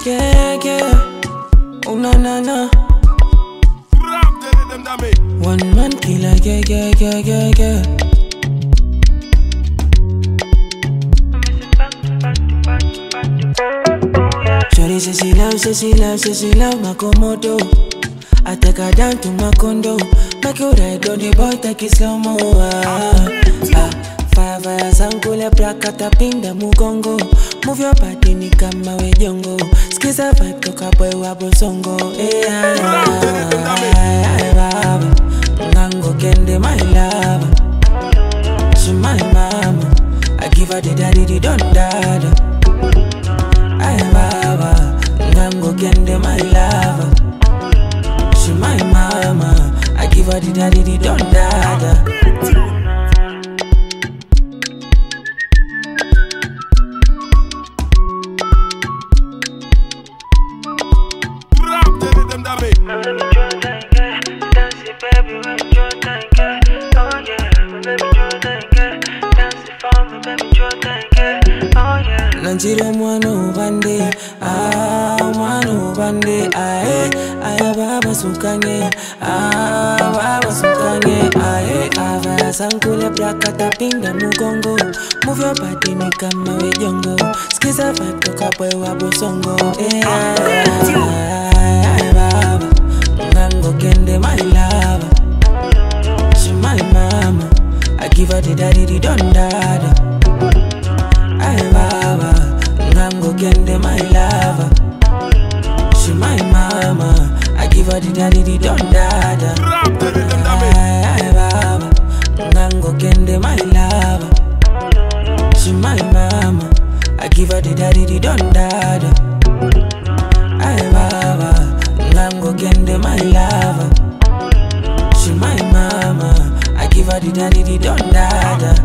Yeah, yeah. Oh na na na. One man killer, yeah, yeah, yeah, yeah, yeah. Shorty says she love my Komodo. I take her down to my condo. Make you ride on the boy, take it slow-mo. Fire, sankule prakata pinda mugongo. Move your body ni kama we jongo. Skiza vibe toka boy wa bosongo. Baba, ngango kende my lover. She my mama, I give her the daddy, the don dada. Baba, ngango kende my lover. She my mama, I give her the daddy, the don dada. Nanjiro mwano ubande, mwano ubande, baba sukanye, baba sukanye, ava sankule prakata pinda mugongo. Move your body ni kama we jongo. Skiza vibe toka boy wa bosongo. Baba, ngango kende my lover. She my mama, I give her the daddy, the don dada. Baba, ngango kende my lover. She my mama, I give her the daddy, the don dada. Baba, ngango kende my lover. She my mama, I give her the daddy, the don dada. Baba, ngango kende my lover. She my mama, I give her the daddy, the don dada.